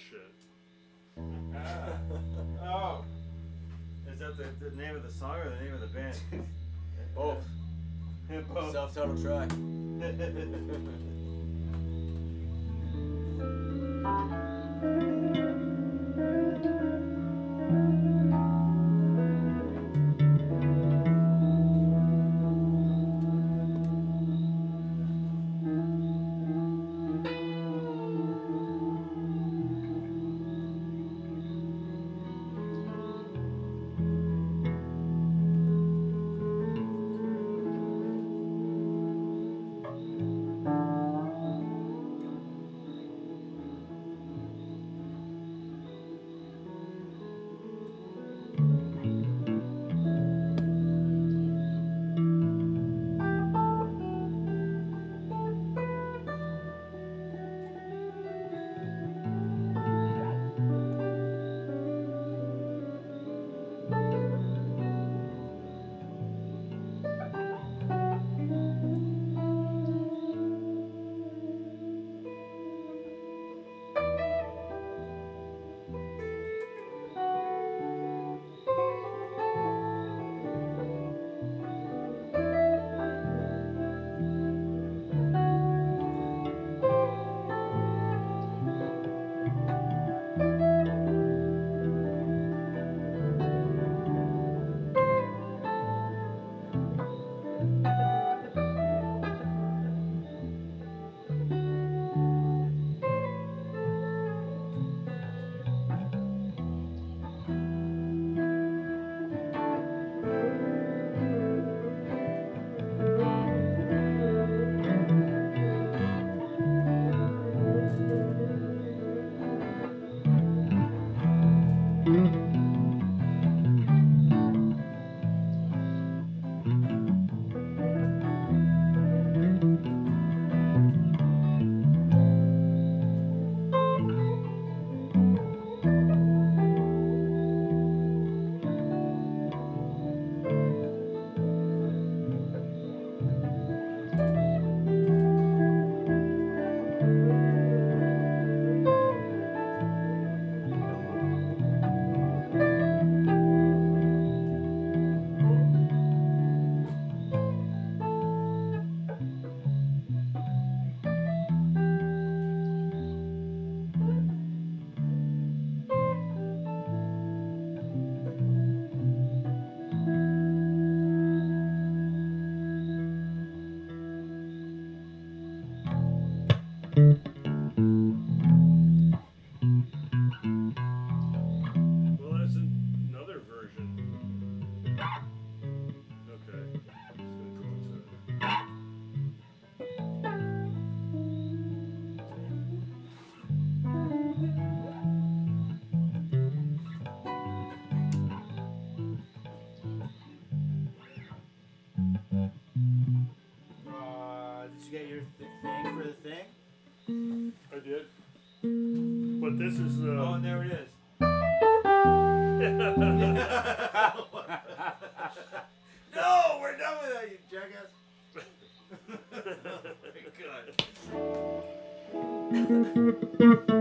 shit. Oh. Is that the name of the song or the name of the band? Both. Both. Self-titled track. Well, there's another version. Okay. Just gonna put this Did you get your thing for the thing? I did. But this is Oh, and there it is. No, we're done with that, you jackass. Oh my God.